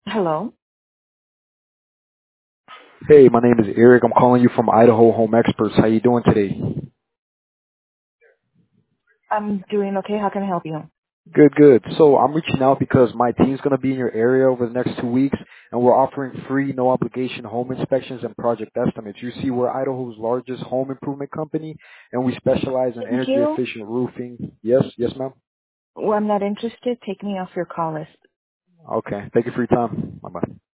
Hello. Hey, my name is Eric. I'm calling you from Idaho Home Experts. How you doing today? I'm doing okay. How can I help you? Good, good. So I'm reaching out because my team's going to be in your area over the next 2 weeks, and we're offering free, no obligation home inspections and project estimates. You see, we're Idaho's largest home improvement company, and we specialize in Thank energy you. efficient roofing. Yes, yes, ma'am. Well, I'm not interested. Take me off your call list. Okay. Thank you for your time. Bye bye.